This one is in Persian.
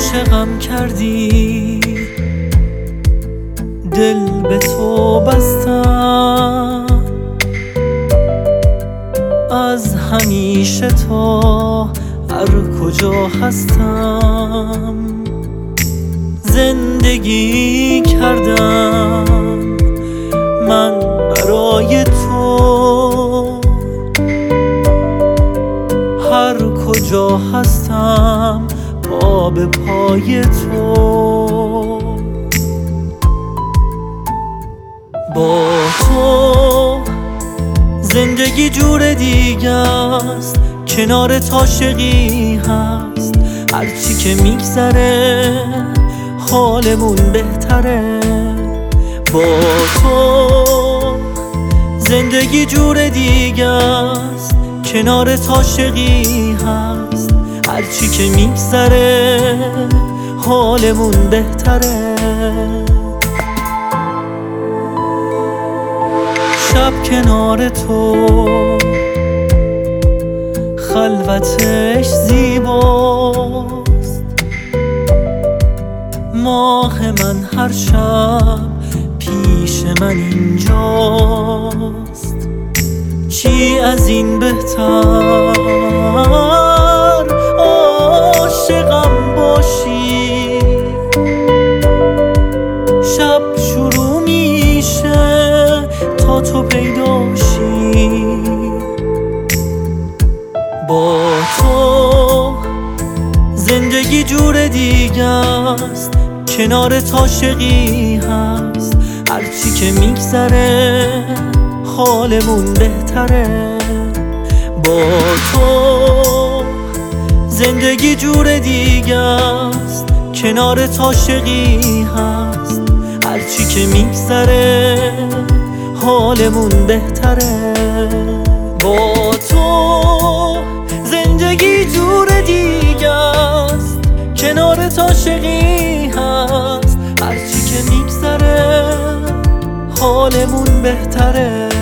عاشقم کردی، دل به تو بستم، از همیشه تا هر کجا هستم زندگی کردم من برای تو، هر کجا هستم پا به پای تو. با تو زندگی جور دیگه است، کنارت عاشقی هست، هرچی که میگذره حالمون بهتره. با تو زندگی جور دیگه است، کنارت عاشقی هست، هرچی که میگذره حالمون بهتره. شب کنار تو خلوتش زیباست، ماه من هر شب پیش من اینجاست. چی از این بهتر عاشقم باشی، شب شروع میشه تا تو پیداشی. با تو زندگی جور دیگه است، کنارت عاشقی هست، هرچی که میگذره حالمون بهتره. با تو زندگی جور دیگه است، کنارت عاشقی هست، هرچی که میگذره حالمون بهتره. با تو زندگی جور دیگه است، کنارت عاشقی هست، هرچی که میگذره حالمون بهتره.